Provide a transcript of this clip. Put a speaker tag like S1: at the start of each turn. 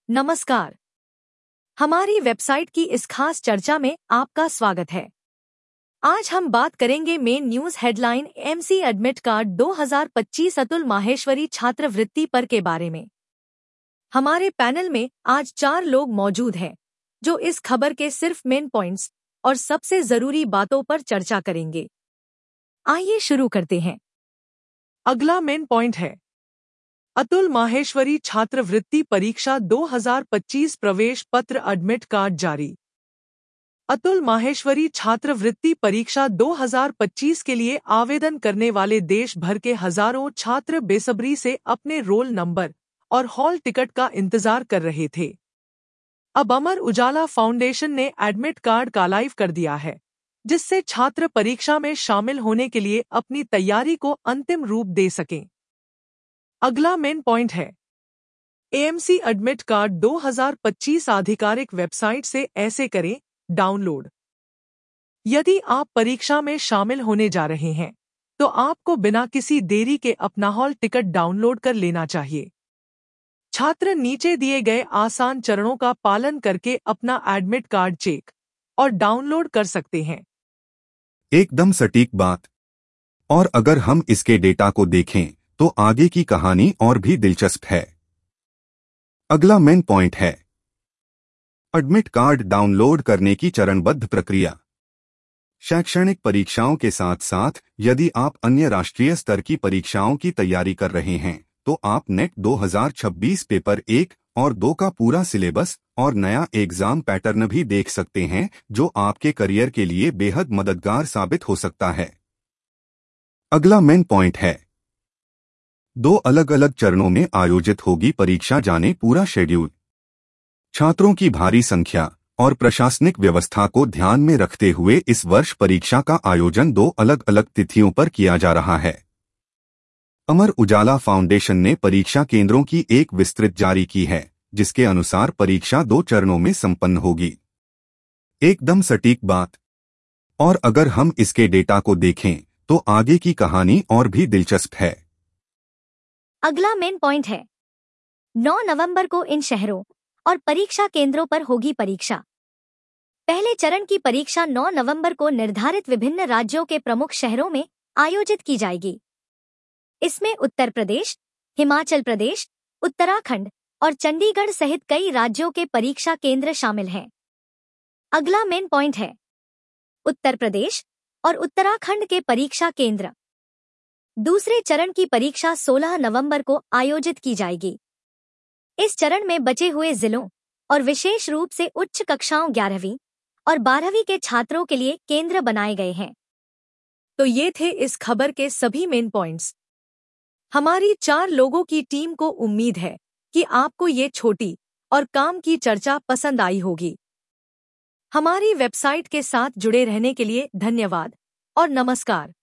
S1: नमस्कार। हमारी वेबसाइट की इस खास चर्चा में आपका स्वागत है। आज हम बात करेंगे main news headline MC admit card 2025 Atul Maheshwari छात्रवृत्ति पर के बारे में। हमारे पैनल में आज 4 लोग मौजूद हैं जो इस खबर के सिर्फ मेन पॉइंट्स और सबसे जरूरी बातों पर चर्चा करेंगे। आइए शुरू करते हैं।
S2: अगला मेन पॉइंट है अतुल माहेश्वरी छात्रवृत्ति परीक्षा 2025 प्रवेश पत्र एडमिट कार्ड जारी। अतुल माहेश्वरी छात्रवृत्ति परीक्षा 2025 के लिए आवेदन करने वाले देश भर के हजारों छात्र बेसब्री से अपने रोल नंबर और हॉल टिकट का इंतजार कर रहे थे। अब अमर उजाला फाउंडेशन ने एडमिट कार्ड का लाइव कर दिया है, जिससे छात्र परीक्षा में शामिल होने के लिए अपनी तैयारी को अंतिम रूप दे सकें। अगला मेन पॉइंट है एएमसी एडमिट कार्ड 2025 आधिकारिक वेबसाइट से ऐसे करें डाउनलोड। यदि आप परीक्षा में शामिल होने जा रहे हैं तो आपको बिना किसी देरी के अपना हॉल टिकट डाउनलोड कर लेना चाहिए। छात्र नीचे दिए गए आसान चरणों का पालन करके अपना एडमिट कार्ड चेक और डाउनलोड कर सकते हैं।
S3: एकदम सटीक बात। और अगर हम इसके डेटा को देखें तो आगे की कहानी और भी दिलचस्प है। अगला मेन पॉइंट है एडमिट कार्ड डाउनलोड करने की चरणबद्ध प्रक्रिया। शैक्षणिक परीक्षाओं के साथ साथ यदि आप अन्य राष्ट्रीय स्तर की परीक्षाओं की तैयारी कर रहे हैं तो आप नेट 2026 पेपर 1 और 2 का पूरा सिलेबस और नया एग्जाम पैटर्न भी देख सकते हैं, जो आपके करियर के लिए बेहद मददगार साबित हो सकता है। अगला मेन पॉइंट है 2 अलग अलग चरणों में आयोजित होगी परीक्षा, जाने पूरा शेड्यूल। छात्रों की भारी संख्या और प्रशासनिक व्यवस्था को ध्यान में रखते हुए इस वर्ष परीक्षा का आयोजन 2 अलग अलग तिथियों पर किया जा रहा है। अमर उजाला फाउंडेशन ने परीक्षा केंद्रों की एक विस्तृत जारी की है, जिसके अनुसार परीक्षा 2 चरणों में संपन्न होगी। एकदम सटीक बात। और अगर हम इसके डेटा को देखें तो आगे की कहानी और भी दिलचस्प है।
S1: अगला मेन पॉइंट है 9 नवंबर को इन शहरों और परीक्षा केंद्रों पर होगी परीक्षा। पहले चरण की परीक्षा 9 नवंबर को निर्धारित विभिन्न राज्यों के प्रमुख शहरों में आयोजित की जाएगी। इसमें उत्तर प्रदेश, हिमाचल प्रदेश, उत्तराखंड और चंडीगढ़ सहित कई राज्यों के परीक्षा केंद्र शामिल हैं। अगला मेन पॉइंट है उत्तर प्रदेश और उत्तराखंड के परीक्षा केंद्र। दूसरे चरण की परीक्षा 16 नवंबर को आयोजित की जाएगी। इस चरण में बचे हुए जिलों और विशेष रूप से उच्च कक्षाओं 11वीं और 12वीं के छात्रों के लिए केंद्र बनाए गए हैं।
S2: तो ये थे इस खबर के सभी मेन पॉइंट्स। हमारी 4 लोगों की टीम को उम्मीद है कि आपको ये छोटी और काम की चर्चा पसंद आई होगी। हमारी वेबसाइट के साथ जुड़े रहने के लिए धन्यवाद और नमस्कार।